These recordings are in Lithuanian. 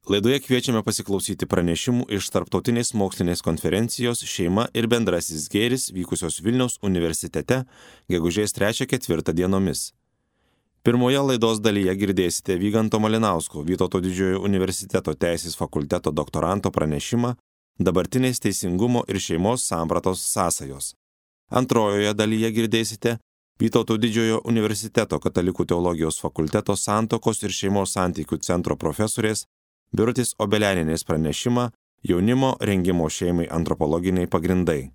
Laidoje kviečiame pasiklausyti pranešimų iš Tarptautinės mokslinės konferencijos Šeima ir bendrasis gėris vykusios Vilniaus universitete gegužės 3-4 dienomis. Pirmoje laidos dalyje girdėsite Vyganto Malinausko Vytauto Didžiojo universiteto teisės fakulteto doktoranto pranešimą Dabartinės teisingumo ir šeimos sampratos sąsajos. Antrojoje dalyje girdėsite Vytauto Didžiojo universiteto katalikų teologijos fakulteto santuokos ir šeimos santykių centro profesorės Birutės Obelianinės pranešimą Jaunimo rengimo šeimai antropologiniai pagrindai.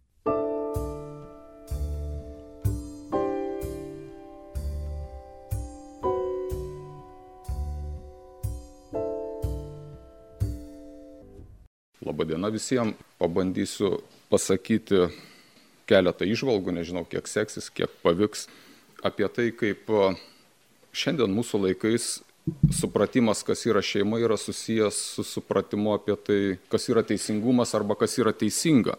Labadiena visiems, pabandysiu pasakyti keletą įžvalgų, nežinau kiek seksis, kiek pavyks, apie tai, kaip šiandien mūsų laikais supratimas, kas yra šeima, yra susijęs su supratimu apie tai, kas yra teisingumas arba kas yra teisinga.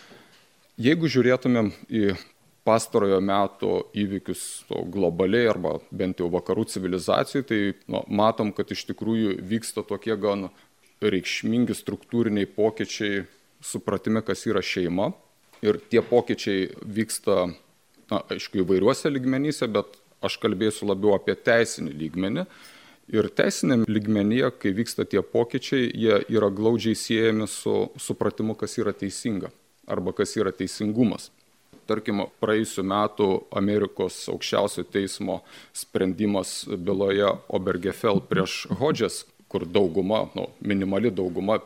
Jeigu žiūrėtumėm į pastarojo meto įvykius globaliai arba bent jau vakarų civilizacijai, tai matom, kad iš tikrųjų vyksta tokie gan reikšmingi struktūriniai pokyčiai supratime, kas yra šeima. Ir tie pokyčiai vyksta, aišku, įvairiuose lygmenyse, bet aš kalbėsiu labiau apie teisinį lygmenį. Ir teisiniam lygmenyje, kai vyksta tie pokyčiai, jie yra glaudžiai siejami su supratimu, kas yra teisinga arba kas yra teisingumas. Tarkim, praėjusiu metu Amerikos aukščiausio teismo sprendimas byloje Obergefell prieš Hodges, kur dauguma, minimali dauguma,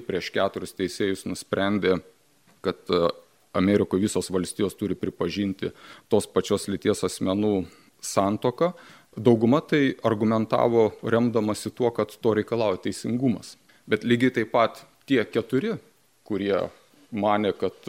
5-4 teisėjus nusprendė, kad Amerikoje visos valstijos turi pripažinti tos pačios lyties asmenų santuoką. Dauguma tai argumentavo remdamasi tuo, kad to reikalauja teisingumas. Bet lygiai taip pat tie 4, kurie manė, kad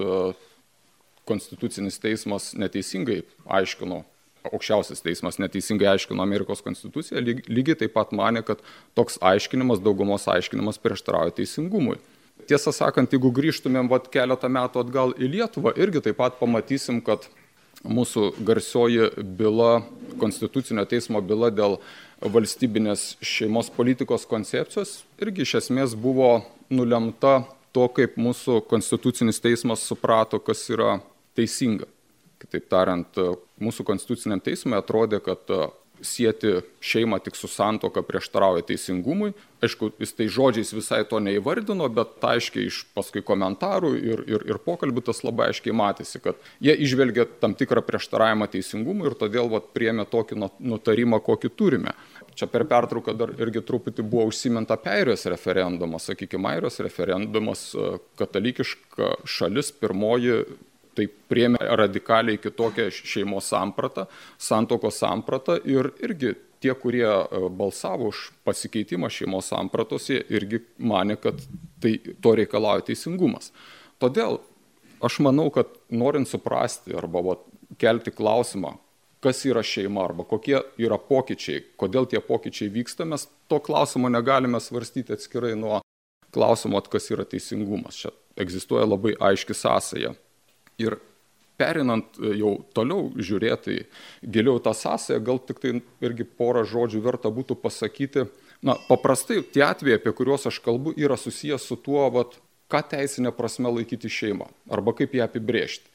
konstitucinis teismas neteisingai aiškino, aukščiausias teismas neteisingai aiškino Amerikos konstituciją, lygiai taip pat manė, kad toks aiškinimas, daugumos aiškinimas prieštarauja teisingumui. Tiesą sakant, jeigu grįžtumėm keletą metų atgal į Lietuvą, irgi taip pat pamatysim, kad mūsų garsioji byla, konstitucinio teismo byla dėl valstybinės šeimos politikos koncepcijos irgi iš esmės buvo nulemta to, kaip mūsų konstitucinis teismas suprato, kas yra teisinga. Kitaip tariant, mūsų konstituciniam teismui atrodė, kad sieti šeimą tik su santuoka prieštarauja teisingumui. Aišku, jis tai žodžiais visai to neįvardino, bet aiškiai iš paskui komentarų ir pokalbių tas labai aiškiai matėsi, kad jie išvelgia tam tikrą prieštaravimą teisingumui ir todėl priėmė tokį nutarimą, kokį turime. Čia per pertrauką dar irgi truputį buvo užsiminta apie Airijos referendumą. Sakykime, Airijos referendumas, katalikiška šalis, pirmoji, tai priėmė radikaliai kitokią šeimos sampratą, santuokos sampratą ir irgi tie, kurie balsavo už pasikeitimą šeimos sampratos, jie irgi manė, kad to reikalauja teisingumas. Todėl aš manau, kad norint suprasti arba kelti klausimą, kas yra šeima arba kokie yra pokyčiai, kodėl tie pokyčiai vyksta, mes to klausimo negalime svarstyti atskirai nuo klausimo, kas yra teisingumas. Čia egzistuoja labai aiški sąsaja. Ir perinant jau toliau žiūrėti giliau tą sąsają, gal tik tai irgi porą žodžių verta būtų pasakyti. Paprastai tie atvejai, apie kuriuos aš kalbu, yra susijęs su tuo, ką teisinė prasme laikyti šeimą arba kaip ją apibrėžti.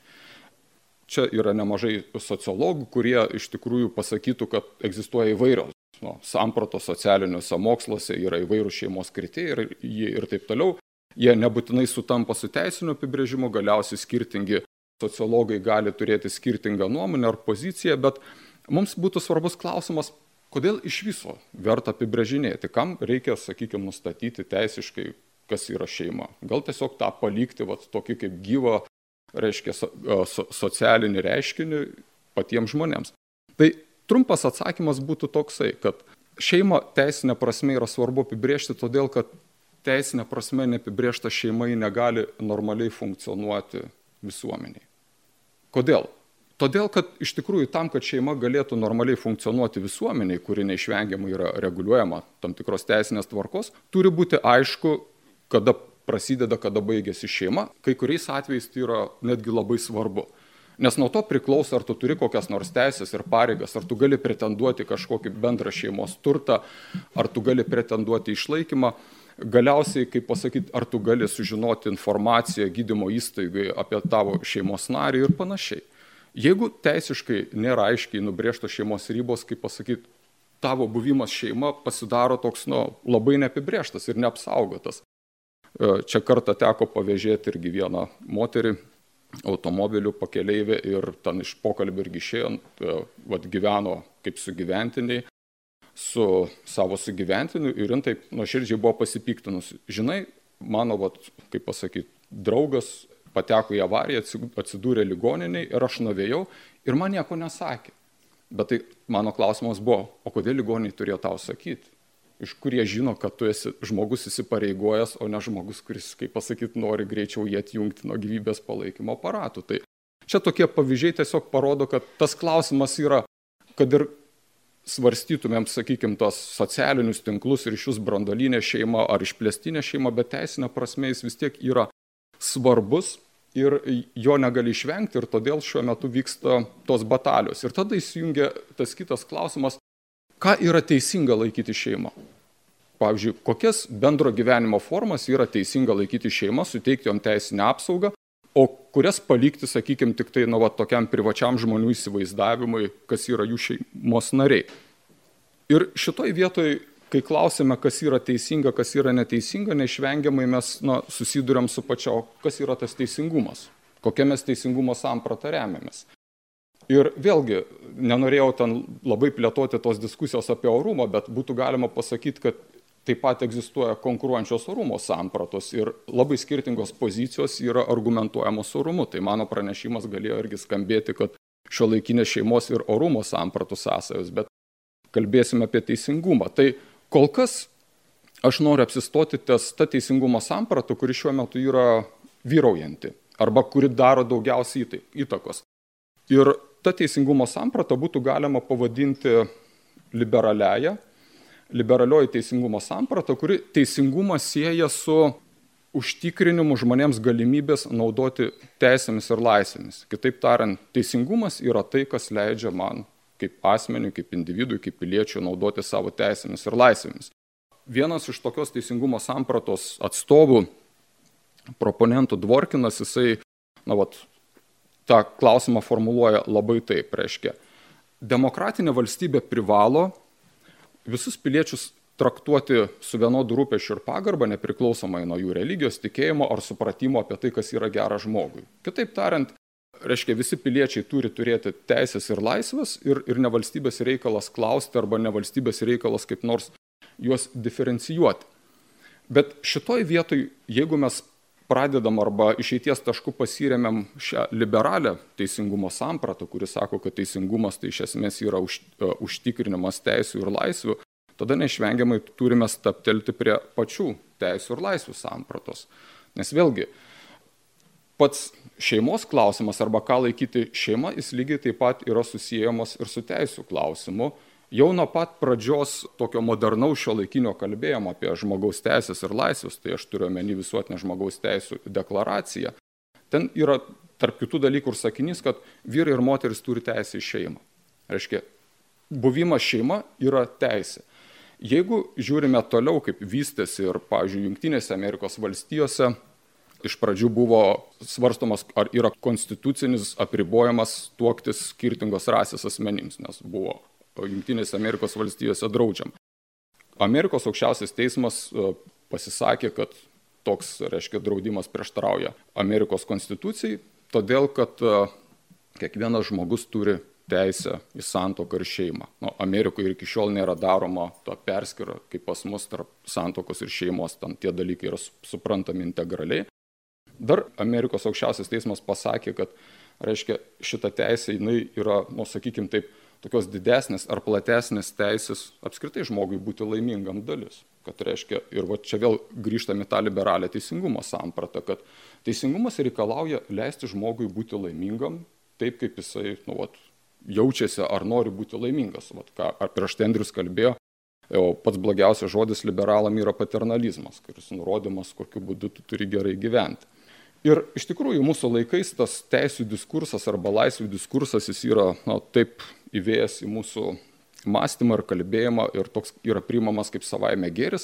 Čia yra nemažai sociologų, kurie iš tikrųjų pasakytų, kad egzistuoja įvairios sampratos socialiniuose moksluose, yra įvairūs šeimos kriterijai ir taip toliau. Jie nebūtinai sutampa su teisiniu apibrėžimu, galiausiai skirtingi sociologai gali turėti skirtingą nuomonę ar poziciją, bet mums būtų svarbus klausimas, kodėl iš viso verta apibrėžinėti, kam reikia, sakykime, nustatyti teisiškai, kas yra šeima. Gal tiesiog tą palikti tokį kaip gyvą, reiškia, socialinį reiškinį patiems žmonėms. Tai trumpas atsakymas būtų toksai, kad šeima teisinė prasme yra svarbu apibrėžti, todėl kad teisinė prasme neapibrėžta šeima negali normaliai funkcionuoti visuomeniai. Kodėl? Todėl, kad iš tikrųjų tam, kad šeima galėtų normaliai funkcionuoti visuomeniai, kuri neišvengiamai yra reguliuojama tam tikros teisinės tvarkos, turi būti aišku, kada prasideda, kada baigėsi šeima. Kai kuriais atvejais tai yra netgi labai svarbu. Nes nuo to priklauso, ar tu turi kokias nors teisės ir pareigas, ar tu gali pretenduoti kažkokį bendrą šeimos turtą, ar tu gali pretenduoti išlaikymą. Galiausiai, kaip pasakyti, ar tu gali sužinoti informaciją gydymo įstaigai apie tavo šeimos narį ir panašiai. Jeigu teisiškai nėra aiškiai nubrėžtos šeimos ribos, kaip pasakyti, tavo buvimas šeima pasidaro toks labai neapibrėžtas ir neapsaugotas. Čia kartą teko pavėžėti irgi vieną moterį automobiliu pakeleivė ir ten iš pokalbio irgi išėjo, gyveno kaip sugyventiniai su savo sugyventiniu ir jin taip nuoširdžiai buvo pasipiktinusi. Žinai, mano, kaip pasakyti, draugas pateko į avariją, atsidūrė ligoniniai ir aš nuvėjau ir man nieko nesakė. Bet tai mano klausimas buvo, o kodėl ligoniniai turėjo tau sakyti? Iš kur jie žino, kad tu esi žmogus įsipareigojęs, o ne žmogus, kuris, kaip pasakyti, nori greičiau jį atjungti nuo gyvybės palaikymo aparatų. Tai čia tokie pavyzdžiai tiesiog parodo, kad tas klausimas yra, kad ir svarstytumėm, sakykime, tos socialinius tinklus ir iš jūs branduolinė šeima ar išplėstinė šeima, bet teisinė prasme jis vis tiek yra svarbus ir jo negali išvengti ir todėl šiuo metu vyksta tos batalijos. Ir tada įsijungia tas kitas klausimas, ką yra teisinga laikyti šeima. Pavyzdžiui, kokias bendro gyvenimo formas yra teisinga laikyti šeima, suteikti jom teisinę apsaugą, o kurias palikti, sakykime, tik tai tokiam privačiam žmonių įsivaizdavimui, kas yra jų šeimos nariai. Ir šitoj vietoj, kai klausime, kas yra teisinga, kas yra neteisinga, neišvengiamai mes susiduriam su pačio, kas yra tas teisingumas, kokia mes teisingumo sampratą remiamės. Ir vėlgi, nenorėjau ten labai plėtoti tos diskusijos apie orumą, bet būtų galima pasakyti, kad taip pat egzistuoja konkuruojančios orumo sampratos ir labai skirtingos pozicijos yra argumentuojamos orumu. Tai mano pranešimas galėjo irgi skambėti, kad šiuolaikinės šeimos ir orumo sampratų sąsajos, bet kalbėsime apie teisingumą. Tai kol kas aš noriu apsistoti ties ta teisingumo samprata, kuri šiuo metu yra vyraujanti arba kuri daro daugiausiai įtakos. Ir ta teisingumo samprata būtų galima pavadinti liberalioji teisingumo samprata, kuri teisingumą sieja su užtikrinimu žmonėms galimybės naudoti teisėmis ir laisvėmis. Kitaip tariant, teisingumas yra tai, kas leidžia man kaip asmeniui, kaip individui, kaip piliečiui naudoti savo teisėmis ir laisvėmis. Vienas iš tokios teisingumo sampratos atstovų, proponentų Dvorkinas, jisai, tą klausimą formuluoja labai taip, reiškia. Demokratinė valstybė privalo visus piliečius traktuoti su vienodu rūpesčiu ir pagarba, nepriklausomai nuo jų religijos, tikėjimo ar supratimo apie tai, kas yra gera žmogui. Kitaip tariant, reiškia, visi piliečiai turi turėti teisės ir laisvės ir ne valstybės reikalas klausti arba ne valstybės reikalas kaip nors juos diferencijuoti. Bet šitoj vietoj, jeigu mes pradedam arba išeities taškų pasiremiam šią liberalią teisingumo sampratą, kuris sako, kad teisingumas tai iš esmės yra užtikrinimas teisių ir laisvių, tada neišvengiamai turime stabtelti prie pačių teisių ir laisvių sampratos. Nes vėlgi, pats šeimos klausimas arba ką laikyti šeima, jis lygiai taip pat yra susijęs ir su teisių klausimu. Jau nuo pat pradžios tokio modernaus šiuolaikinio kalbėjimo apie žmogaus teisės ir laisvės, tai aš turiu omeny visuotinę žmogaus teisų deklaraciją, ten yra tarp kitų dalykų ir sakinys, kad vyrai ir moteris turi teisę į šeimą. Reiškia, buvimas šeima yra teisė. Jeigu žiūrime toliau, kaip vystėsi ir, pavyzdžiui, Jungtinėse Amerikos valstijose, iš pradžių buvo svarstomas, ar yra konstitucinis apribojimas tuoktis skirtingos rasės asmenims, nes buvo Jungtinėse Amerikos valstijose draudžiam. Amerikos aukščiausias teismas pasisakė, kad toks, reiškia, draudimas prieštarauja Amerikos konstitucijai, todėl kad kiekvienas žmogus turi teisę į santuoką ir šeimą. Amerikoje iki šiol nėra daroma ta perskyra, kaip pas mus tarp santuokos ir šeimos, ten tie dalykai yra suprantami integraliai. Dar Amerikos aukščiausias teismas pasakė, kad, reiškia, šita teisė, jinai yra, sakykime taip, tokios didesnės ar platesnės teisės apskritai žmogui būti laimingam dalis. Kad reiškia, ir čia vėl grįžtame tą liberalią teisingumo sampratą, kad teisingumas reikalauja leisti žmogui būti laimingam taip, kaip jisai jaučiasi ar nori būti laimingas. Ar prieš tai Andrius kalbėjo, pats blogiausias žodis liberalam yra paternalizmas, kuris nurodymas, kokiu būdu tu turi gerai gyventi. Ir iš tikrųjų mūsų laikais tas teisių diskursas arba laisvių diskursas jis yra taip įvėjęs į mūsų mąstymą ir kalbėjimą ir toks yra priimamas kaip savaime gėris.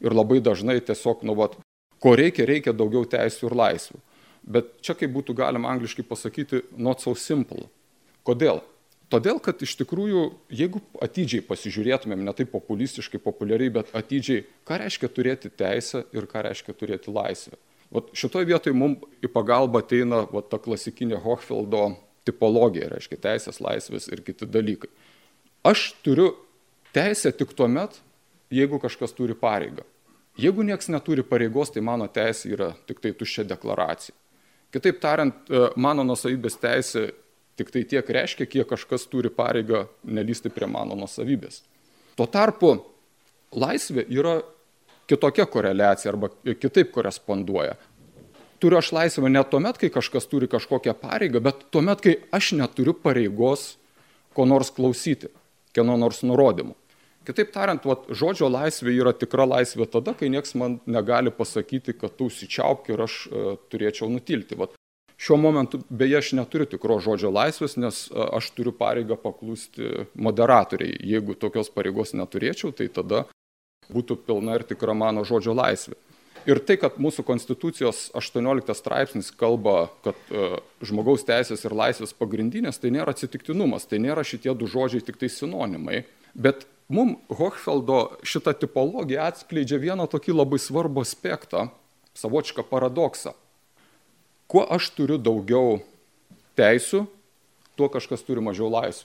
ir labai dažnai tiesiog, ko reikia daugiau teisių ir laisvių. Bet čia, kaip būtų galima angliškai pasakyti, not so simple. Kodėl? Todėl, kad iš tikrųjų, jeigu atidžiai pasižiūrėtumėm, ne taip populistiškai, populiariai, bet atidžiai, ką reiškia turėti teisę ir ką reiškia turėti laisvę. Šitoje vietoje mums į pagalbą ateina ta klasikinė Hochfeldo tipologija, reiškia teisės, laisvės ir kiti dalykai. Aš turiu teisę tik tuomet, jeigu kažkas turi pareigą. Jeigu nieks neturi pareigos, tai mano teisė yra tik tai tuščia deklaracija. Kitaip tariant, mano nuosavybės teisė tik tai tiek reiškia, kiek kažkas turi pareigą nelysti prie mano nuosavybės. Tuo tarpu laisvė yra kitokia koreliacija arba kitaip koresponduoja. Turiu aš laisvę ne tuomet, kai kažkas turi kažkokią pareigą, bet tuomet, kai aš neturiu pareigos ko nors klausyti, kieno nors nurodymų. Kitaip tariant, žodžio laisvė yra tikra laisvė tada, kai nieks man negali pasakyti, kad tu užsičiaupk ir aš turėčiau nutilti. Šiuo momentu beje aš neturiu tikro žodžio laisvės, nes aš turiu pareigą paklusti moderatoriai. Jeigu tokios pareigos neturėčiau, tai tada būtų pilna ir tikra mano žodžio laisvė. Ir tai, kad mūsų Konstitucijos 18 straipsnis kalba, kad žmogaus teisės ir laisvės pagrindinės, tai nėra atsitiktinumas, tai nėra šitie du žodžiai tik tai sinonimai. Bet mums Hochfeldo šitą tipologiją atskleidžia vieną tokį labai svarbų aspektą, savotišką paradoksą. Kuo aš turiu daugiau teisių, tuo kažkas turi mažiau laisvių.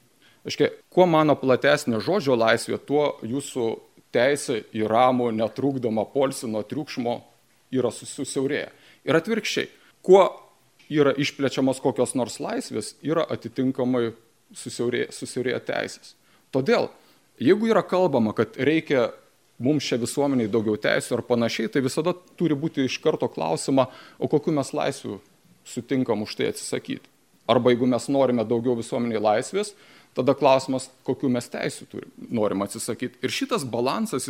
Kuo mano platesnė žodžio laisvė, tuo jūsų teisė į ramų, netrukdomą poilsį nuo triukšmo yra susiaurėję. Ir atvirkščiai, kuo yra išplečiamos kokios nors laisvės, yra atitinkamai susiaurėję teisės. Todėl, jeigu yra kalbama, kad reikia mums čia visuomeniai daugiau teisų ar panašiai, tai visada turi būti iš karto klausima, o kokiu mes laisvių sutinkam už tai atsisakyti. Arba jeigu mes norime daugiau visuomeniai laisvės, tada klausimas, kokiu mes teisų norim atsisakyti. Ir šitas balansas,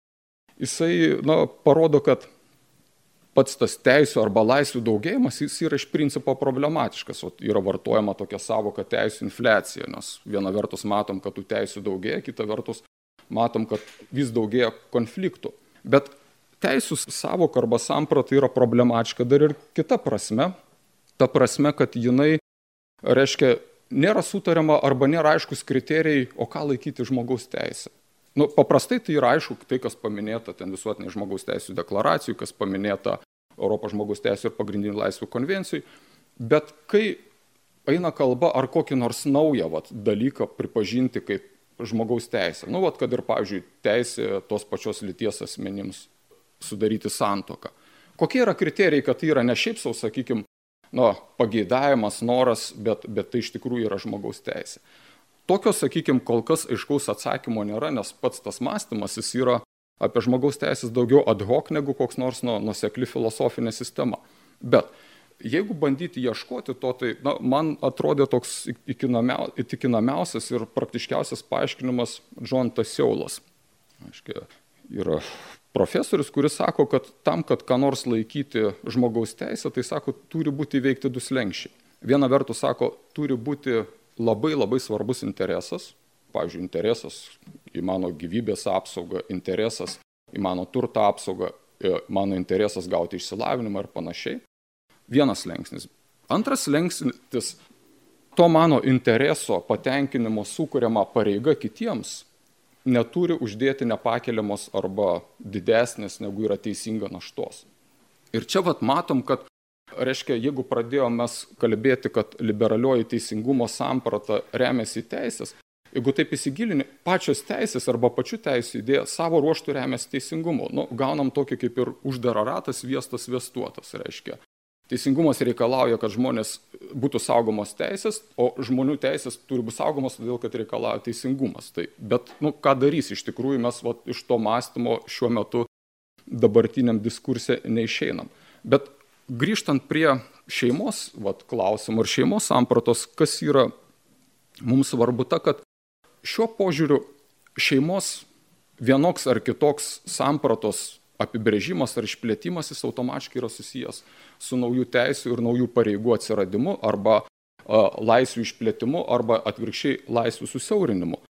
jisai parodo, kad pats tas teisų arba laisvių daugėjimas, jis yra iš principo problematiškas. Yra vartojama tokia savoka teisų infliacija, nes viena vertus matom, kad tų teisų daugėja, kita vertus matom, kad vis daugėja konfliktų. Bet teisų savoka arba samprata yra problematiška dar ir kita prasme. Ta prasme, kad jinai, reiškia, nėra sutariama arba nėra aiškus kriterijai, o ką laikyti žmogaus teisę. Paprastai tai yra aišku, tai kas paminėta ten visuotinai žmogaus teisų deklaracijų, kas paminėta Europos žmogaus teisų ir pagrindinių laisvių konvencijai. Bet kai eina kalba ar kokį nors naują dalyką pripažinti kaip žmogaus teisę. Kad ir, pavyzdžiui, teisė tos pačios lyties asmenims sudaryti santuoką. Kokie yra kriterijai, kad tai yra ne šiaip sau, sakykime, pageidavimas, noras, bet tai iš tikrųjų yra žmogaus teisė. Tokio, sakykime, kol kas aiškaus atsakymo nėra, nes pats tas mąstymas jis yra apie žmogaus teisės daugiau ad hoc negu koks nors nuosekli filosofinė sistema. Bet jeigu bandyti ieškoti to, tai man atrodė toks įtikinamiausias ir praktiškiausias paaiškinimas John Tasseulas. Yra profesorius, kuris sako, kad tam, kad ką nors laikyti žmogaus teisę, tai sako, turi būti įveikti du slenksčiai. Viena vertus sako, turi būti labai labai svarbus interesas, pavyzdžiui, interesas į mano gyvybės apsaugą, interesas į mano turto apsaugą, mano interesas gauti išsilavinimą ir panašiai. Vienas slengsnis. Antras slengsnis, to mano intereso patenkinimo sukuriama pareiga kitiems neturi uždėti nepakeliamos arba didesnės, negu yra teisinga naštos. Ir čia matom, kad, reiškia, jeigu pradėjome mes kalbėti, kad liberalioji teisingumo samprata remiasi teisės, jeigu taip įsigilini, pačios teisės arba pačių teisų idėja savo ruoštų remiasi teisingumu. Gaunam tokį kaip ir uždarą ratą, sviestas sviestuotas, reiškia. Teisingumas reikalauja, kad žmonės būtų saugomos teisės, o žmonių teisės turi būti saugomos, todėl kad reikalauja teisingumas. Bet ką darys iš tikrųjų, mes iš to mąstymo šiuo metu dabartiniam diskurse neišeinam. Bet grįžtant prie šeimos klausimų ir šeimos sampratos, kas yra mums svarbu ta, kad šiuo požiūriu šeimos vienoks ar kitoks sampratos apibrėžimas ar išplėtimas jis automatiškai yra susijęs su naujų teisių ir naujų pareigų atsiradimu arba laisvių išplėtimu arba atvirkščiai laisvių susiaurinimu.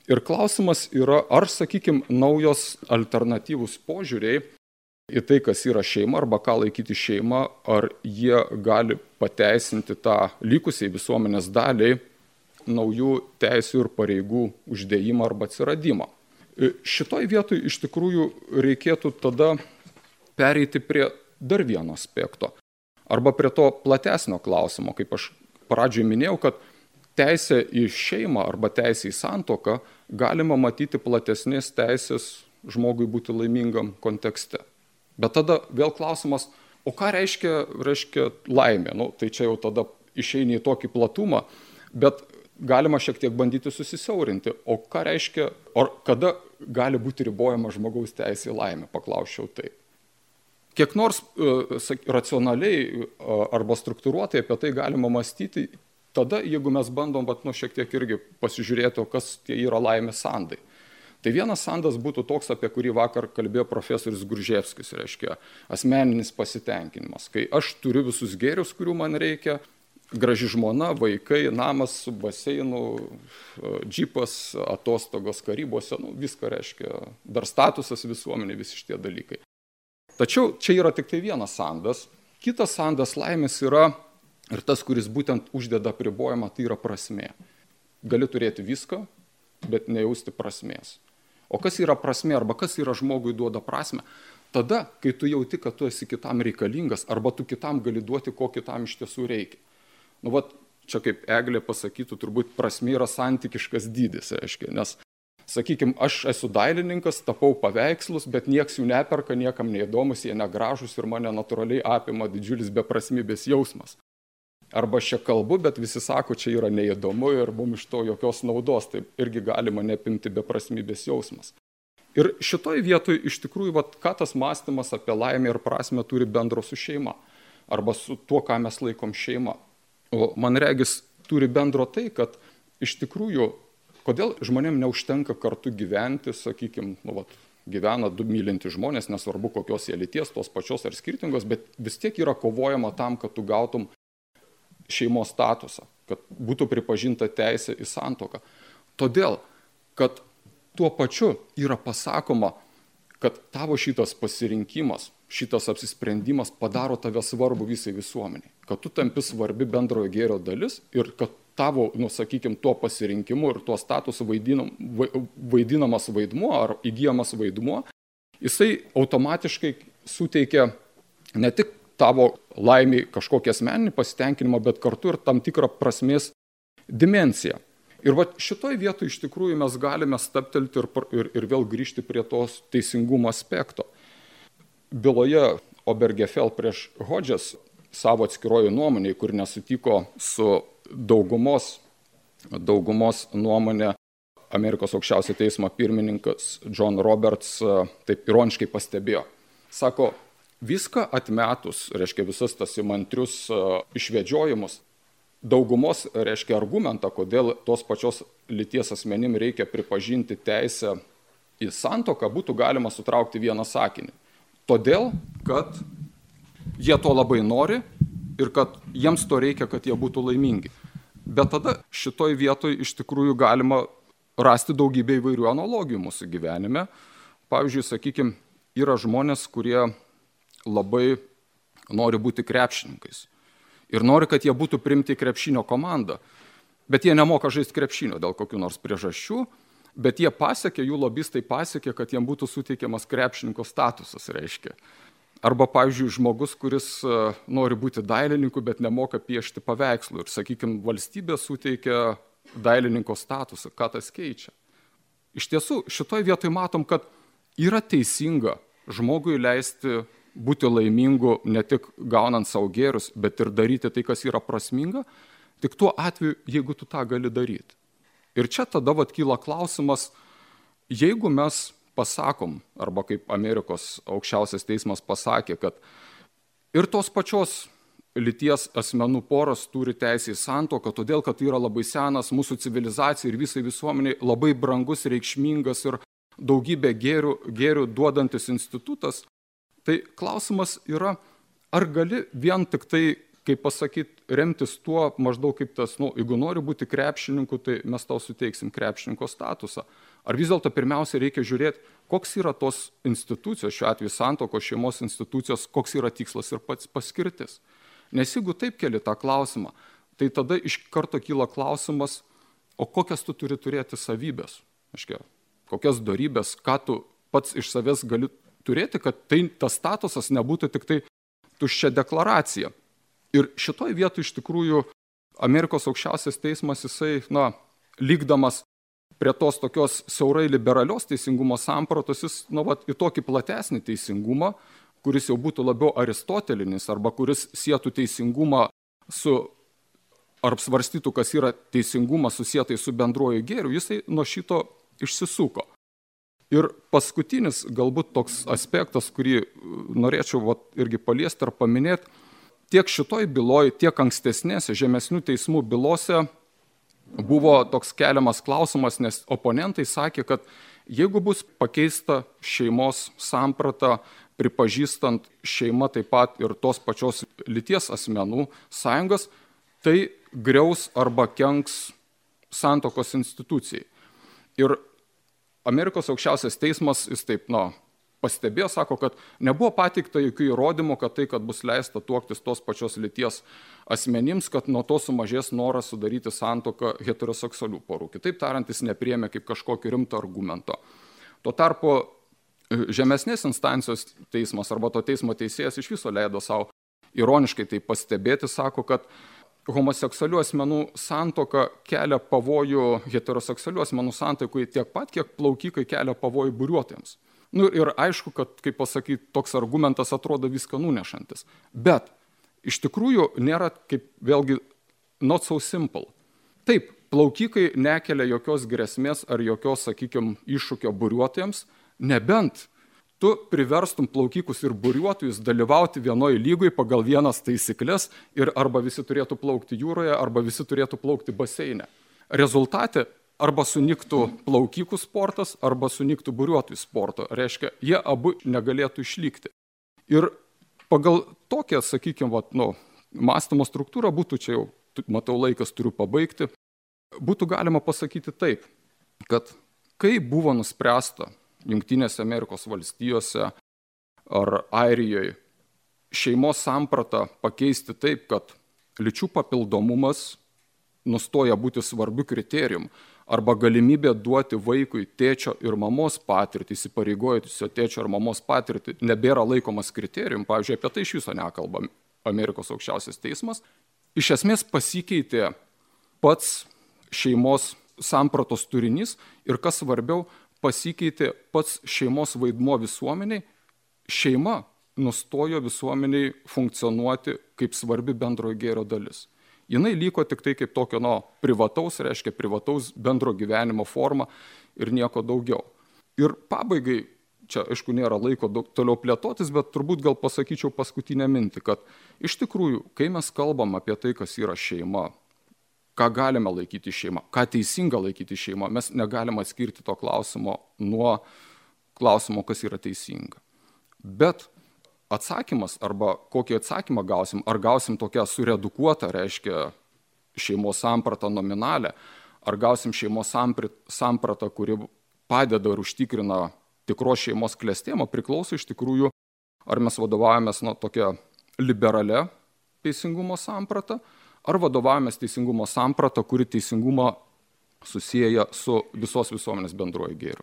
Ir klausimas yra, ar, sakykime, naujos alternatyvūs požiūriai į tai, kas yra šeima arba ką laikyti šeima, ar jie gali pateisinti tą likusiai visuomenės daliai naujų teisių ir pareigų uždėjimą arba atsiradimą. Šitoj vietoj iš tikrųjų reikėtų tada pereiti prie dar vieno aspekto, arba prie to platesnio klausimo, kaip aš pradžioje minėjau, kad teisė į šeimą arba teisė į santuoką galima matyti platesnės teisės žmogui būti laimingam kontekste. Bet tada vėl klausimas, o ką reiškia laimė? Tai čia jau tada išeini į tokį platumą, bet galima šiek tiek bandyti susisiaurinti. O ką reiškia, ar kada gali būti ribojama žmogaus teisė į laimę, paklausčiau taip. Kiek nors racionaliai arba struktūruotai apie tai galima mąstyti, tada, jeigu mes bandom šiek tiek irgi pasižiūrėti, kas tie yra laimės sandai. Tai vienas sandas būtų toks, apie kurį vakar kalbėjo profesorius Gruževskis, reiškia asmeninis pasitenkinimas. Kai aš turiu visus gėrius, kurių man reikia, graži žmona, vaikai, namas su baseinu, džipas, atostogos Karibuose, viską reiškia, dar statusas visuomenė, visi šitie dalykai. Tačiau čia yra tik tai vienas sandas. Kitas sandas laimės yra, ir tas, kuris būtent uždeda apribojimą, tai yra prasmė. Gali turėti viską, bet nejausti prasmės. O kas yra prasmė, arba kas yra žmogui duoda prasmę? Tada, kai tu jauti, kad tu esi kitam reikalingas, arba tu kitam gali duoti, ko kitam iš tiesų reikia. Čia kaip Eglė pasakytų, turbūt prasmė yra santykiškas dydis, reiškia, nes, sakykime, aš esu dailininkas, tapau paveikslus, bet nieks jų neperka, niekam neįdomus, jie negražus ir mane natūraliai apima didžiulis beprasmybės jausmas. Arba aš čia kalbu, bet visi sako, čia yra neįdomu ir mums iš to jokios naudos, tai irgi galima neapimti beprasmybės jausmas. Ir šitoj vietoj iš tikrųjų, ką tas mąstymas apie laimę ir prasmę turi bendro su šeima, arba su tuo, ką mes laikom šeima. O man regis turi bendro tai, kad iš tikrųjų, kodėl žmonėm neužtenka kartu gyventi, sakykime, gyvena du mylinti žmonės, nesvarbu kokios jie lyties, tos pačios ar skirtingos, bet vis tiek yra kovojama tam, kad tu gautum šeimos statusą, kad būtų pripažinta teisė į santuoką. Todėl, kad tuo pačiu yra pasakoma, kad tavo šitas pasirinkimas, šitas apsisprendimas padaro tave svarbu visai visuomeniai, kad tu tampi svarbi bendrojo gėrio dalis ir kad tavo, sakykime, tuo pasirinkimu ir tuo statusu vaidinamas vaidmuo ar įgyjamas vaidmuo, jisai automatiškai suteikia ne tik tavo laimiai kažkokį asmeninį pasitenkinimą, bet kartu ir tam tikrą prasmės dimensiją. Ir šitoj vietoj iš tikrųjų mes galime stabtelti ir vėl grįžti prie tos teisingumo aspekto. Byloje Obergefell prieš Hodges savo atskirojo nuomonėje, kur nesutiko su daugumos nuomonė, Amerikos aukščiausio teismo pirmininkas John Roberts taip ironiškai pastebėjo. Sako, viską atmetus, reiškia visas tas įmantrius išvedžiojimus, daugumos, reiškia argumentą, kodėl tos pačios lyties asmenim reikia pripažinti teisę į santuoką, būtų galima sutraukti vieną sakinį. Todėl, kad jie to labai nori ir kad jiems to reikia, kad jie būtų laimingi. Bet tada šitoj vietoj iš tikrųjų galima rasti daugybę įvairių analogijų mūsų gyvenime. Pavyzdžiui, sakykime, yra žmonės, kurie labai nori būti krepšininkais. Ir nori, kad jie būtų priimti į krepšinio komandą. Bet jie nemoka žaisti krepšinio dėl kokių nors priežasčių, bet jie pasiekė, jų lobistai pasiekė, kad jiem būtų suteikiamas krepšininko statusas, reiškia. Arba, pavyzdžiui, žmogus, kuris nori būti dailininku, bet nemoka piešti paveikslų. Ir, sakykime, valstybė suteikia dailininko statusą. Ką tas keičia? Iš tiesų, šitoj vietoj matom, kad yra teisinga žmogui leisti būti laimingu ne tik gaunant savo gėrius, bet ir daryti tai, kas yra prasminga, tik tuo atveju, jeigu tu tą gali daryti. Ir čia tada kyla klausimas, jeigu mes pasakom, arba kaip Amerikos aukščiausias teismas pasakė, kad ir tos pačios lyties asmenų poros turi teisę į santuoką, todėl, kad tai yra labai senas mūsų civilizacijai ir visai visuomeniai labai brangus, reikšmingas ir daugybę gėrių duodantis institutas, tai klausimas yra, ar gali vien tik tai kaip pasakyti, remtis tuo maždaug kaip tas, jeigu nori būti krepšininku, tai mes tau suteiksim krepšininko statusą. Ar vis dėlto pirmiausia reikia žiūrėti, koks yra tos institucijos, šiuo atveju santuokos šeimos institucijos, koks yra tikslas ir pats paskirtis. Nes jeigu taip keli tą klausimą, tai tada iš karto kyla klausimas, o kokias tu turi turėti savybės, kokias dorybės, ką tu pats iš savęs gali turėti, kad tas statusas nebūtų tik tai tuščia deklaracija. Ir šitoj vietoj iš tikrųjų Amerikos aukščiausias teismas, jisai, lygdamas prie tos tokios siaurai liberalios teisingumo sampratos, jis, į tokį platesnį teisingumą, kuris jau būtų labiau aristotelinis, arba kuris sietų teisingumą su, ar svarstytų, kas yra teisingumas susietai su bendruoju gėriu, jisai nuo šito išsisuko. Ir paskutinis galbūt toks aspektas, kurį norėčiau irgi paliesti ar paminėti, tiek šitoj byloj, tiek ankstesnėse žemesnių teismų bylose buvo toks keliamas klausimas, nes oponentai sakė, kad jeigu bus pakeista šeimos samprata, pripažįstant šeimą taip pat ir tos pačios lyties asmenų sąjungas, tai griaus arba kenks santuokos institucijai. Ir Amerikos aukščiausias teismas, jis taip, pastebėjo, sako, kad nebuvo pateikta jokių įrodymų, kad tai, kad bus leista tuoktis tos pačios lyties asmenims, kad nuo to sumažės noras sudaryti santuoką heteroseksualių porų. Kitaip tariant, jis nepriėmė kaip kažkokį rimtą argumento. Tuo tarpu žemesnės instancijos teismas arba to teismo teisėjas iš viso leido savo ironiškai tai pastebėti, sako, kad homoseksualių asmenų santuoka kelia pavojų heteroseksualių asmenų santuokui tiek pat, kiek plaukikai kelia pavojų buriuotojams. Ir aišku, kad, kaip pasakyti, toks argumentas atrodo viską nunešantis. Bet iš tikrųjų nėra, kaip vėlgi, not so simple. Taip, plaukikai nekelia jokios grėsmės ar jokios, sakykime, iššūkio buriuotojams, nebent tu priverstum plaukikus ir buriuotojus dalyvauti vienoj lygoj pagal vienas taisyklės ir arba visi turėtų plaukti jūroje, arba visi turėtų plaukti baseine. Rezultate arba suniktų plaukikų sportas, arba suniktų buriuotojų sporto. Reiškia, jie abu negalėtų išlikti. Ir pagal tokią, sakykime, mąstymo struktūrą būtų, čia jau, matau, laikas turiu pabaigti, būtų galima pasakyti taip, kad kai buvo nuspręsta Jungtinėse Amerikos valstijose ar Airijoje šeimos sampratą pakeisti taip, kad lyčių papildomumas nustoja būti svarbiu kriterijum, arba galimybė duoti vaikui tėčio ir mamos patirtį, įsipareigojusio tėčio ir mamos patirtį, nebėra laikomas kriterijum, pavyzdžiui, apie tai iš viso nekalba Amerikos aukščiausias teismas, iš esmės pasikeitė pats šeimos sampratos turinys ir, kas svarbiau, pasikeitė pats šeimos vaidmuo visuomeniai, šeima nustojo visuomeniai funkcionuoti kaip svarbi bendrojo gėrio dalis. Jinai liko tik tai kaip tokio privataus, reiškia privataus bendro gyvenimo forma ir nieko daugiau. Ir pabaigai, čia aišku nėra laiko toliau plėtotis, bet turbūt gal pasakyčiau paskutinę mintį, kad iš tikrųjų, kai mes kalbam apie tai, kas yra šeima, ką galime laikyti šeima, ką teisinga laikyti šeima, mes negalime atskirti to klausimo nuo klausimo, kas yra teisinga. Bet atsakymas arba kokį atsakymą gausim, ar gausim tokią suredukuotą, reiškia šeimos sampratą nominalę, ar gausim šeimos sampratą, kuri padeda ir užtikrina tikros šeimos klestėjimą, priklauso iš tikrųjų, ar mes vadovaujamės tokia liberalia teisingumo samprata, ar vadovaujamės teisingumo samprata, kuri teisingumą susieja su visos visuomenės bendruoju gėriu.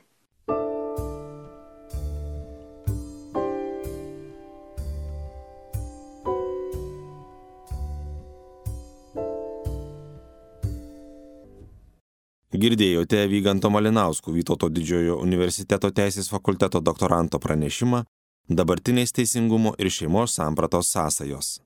Girdėjote Vyganto Malinausko Vytauto didžiojo universiteto teisės fakulteto doktoranto pranešimą dabartinės teisingumo ir šeimos sampratos sąsajos.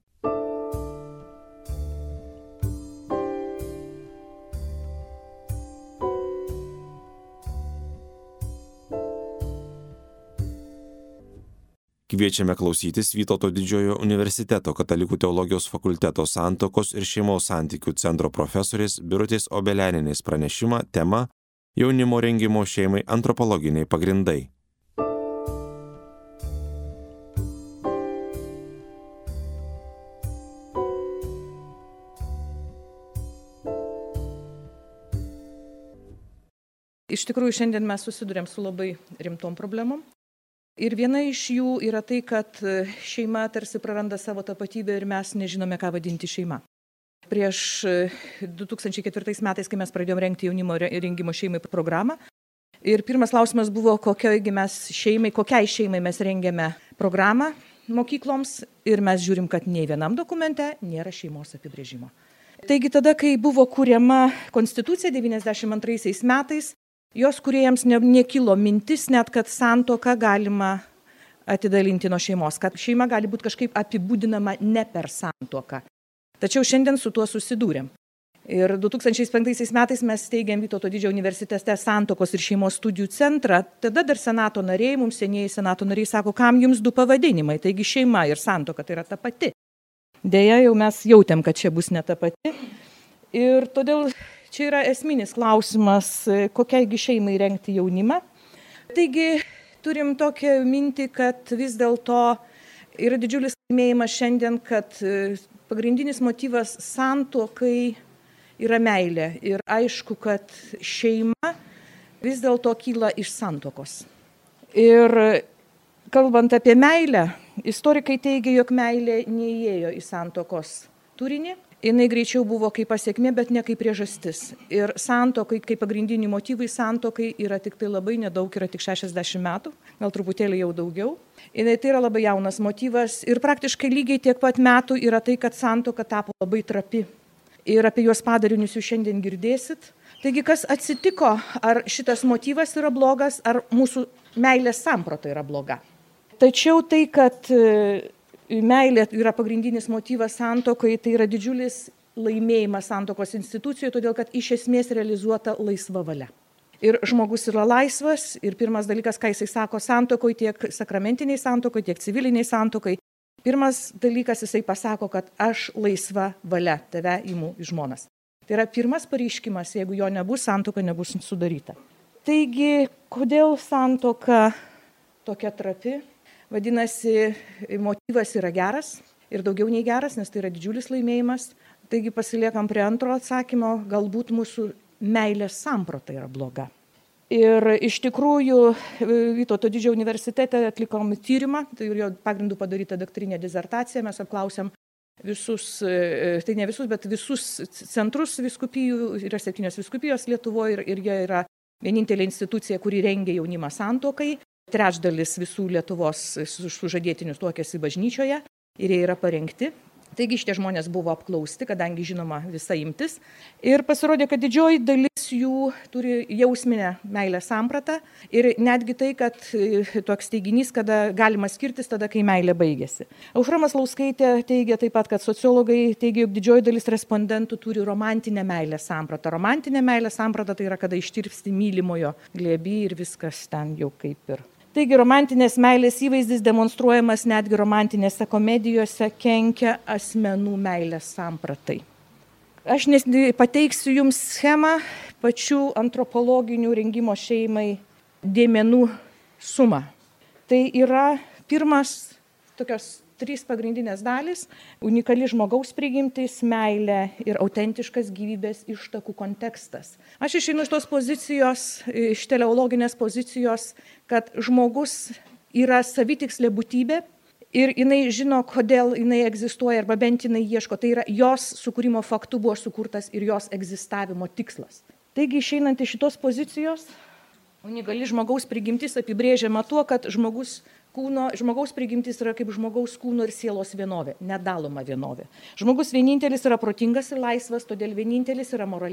Kviečiame klausytis Vytauto didžiojo universiteto katalikų teologijos fakulteto santuokos ir šeimos santykių centro profesorės Birutės Obelianinės pranešimą tema Jaunimo rengimo šeimai antropologiniai pagrindai. Iš tikrųjų, šiandien mes susidurėm su labai rimtom problemom. Ir viena iš jų yra tai, kad šeima tarsi praranda savo tapatybę ir mes nežinome, ką vadinti šeima. Prieš 2004 metais, kai mes pradėjome rengti jaunimo rengimo šeimai programą, ir pirmas klausimas buvo, kokiai šeimai mes rengiame programą mokykloms, ir mes žiūrim, kad nei vienam dokumente nėra šeimos apibrėžimo. Taigi tada, kai buvo kuriama konstitucija 92 metais, jos kūrėjams nekilo mintis net, kad santuoką galima atidalinti nuo šeimos, kad šeima gali būti kažkaip apibūdinama ne per santuoką. Tačiau šiandien su tuo susidūrėm. Ir 2005 metais mes steigėm Vytauto Didžiojo universitete santuokos ir šeimos studijų centrą. Tada dar senato nariai, mums senieji senato nariai sako, kam jums du pavadinimai, taigi šeima ir santuoka tai yra ta pati. Deja, jau mes jautėm, kad čia bus ne ta pati. Ir todėl čia yra esminis klausimas, kokiaigi šeimai rengti jaunimą. Taigi turim tokią mintį, kad vis dėlto yra didžiulis laimėjimas šiandien, kad pagrindinis motyvas santuokai yra meilė. Ir aišku, kad šeima vis dėlto kyla iš santuokos. Ir kalbant apie meilę, istorikai teigia, jog meilė neįėjo į santuokos turinį. Jinai greičiau buvo kaip pasiekmė, bet ne kaip priežastis. Ir santuokai, kaip pagrindiniai motyvai santuokai yra tik tai labai nedaug, yra tik 60 metų, gal truputėlį jau daugiau. Ir tai yra labai jaunas motyvas ir praktiškai lygiai tiek pat metų yra tai, kad santuoka tapo labai trapi. Ir apie juos padarinius jūs šiandien girdėsit. Taigi, kas atsitiko, ar šitas motyvas yra blogas, ar mūsų meilės samprata yra bloga. Tačiau tai, kad meilė yra pagrindinis motyvas santuokai, tai yra didžiulis laimėjimas santuokos institucijoje, todėl kad iš esmės realizuota laisva valia. Ir žmogus yra laisvas, ir pirmas dalykas, ką jisai sako santuokoj, tiek sakramentiniai santuokoj, tiek civiliniai santuokoj, pirmas dalykas jisai pasako, kad aš laisva valia tave imu į žmonas. Tai yra pirmas pareiškimas, jeigu jo nebus, santuoka nebus sudaryta. Taigi, kodėl santuoka tokia trapi? Vadinasi, motyvas yra geras ir daugiau nei geras, nes tai yra didžiulis laimėjimas. Taigi pasiliekam prie antro atsakymo, galbūt mūsų meilės samprata yra bloga. Ir iš tikrųjų Vytauto Didžiojo universitete atlikom tyrimą, tai jo pagrindų padaryta daktarinė disertacija, mes apklausėm visus, tai ne visus, bet visus centrus vyskupijų, yra 7 vyskupijos Lietuvoje ir jie yra vienintelė institucija, kuri rengia jaunimą santuokai. Trečdalis visų Lietuvos sužadėtinius tuokiasi bažnyčioje ir jie yra parengti. Taigi šitie žmonės buvo apklausti, kadangi žinoma visa imtis. Ir pasirodė, kad didžioji dalis jų turi jausminę meilės sampratą ir netgi tai, kad toks teiginys, kada galima skirtis tada, kai meilė baigėsi. Aušra Maslauskaitė teigia taip pat, kad sociologai teigia, jog didžioji dalis respondentų turi romantinę meilės sampratą. Romantinė meilės samprata tai yra, kada ištirpsti mylimojo glėby ir viskas ten jau kaip ir. Taigi romantinės meilės įvaizdis demonstruojamas netgi romantinėse komedijose kenkia asmenų meilės sampratai. Aš pateiksiu jums schemą pačių antropologinių rengimo šeimai dėmenų sumą. Tai yra pirmas tokios 3 pagrindinės dalys – unikali žmogaus prigimtis, meilė ir autentiškas gyvybės ištakų kontekstas. Aš išeinu iš tos pozicijos, iš teleologinės pozicijos, kad žmogus yra savitikslė būtybė ir jinai žino, kodėl jinai egzistuoja arba bent jinai ieško. Tai yra jos sukūrimo faktu buvo sukurtas ir jos egzistavimo tikslas. Taigi išeinant iš šitos pozicijos, unikali žmogaus prigimtis apibrėžiama tuo, kad žmogaus prigimtis yra kaip žmogaus kūno ir sielos vienovė, nedaloma vienovė. Žmogus vienintelis yra protingas ir laisvas, todėl vienintelis yra morali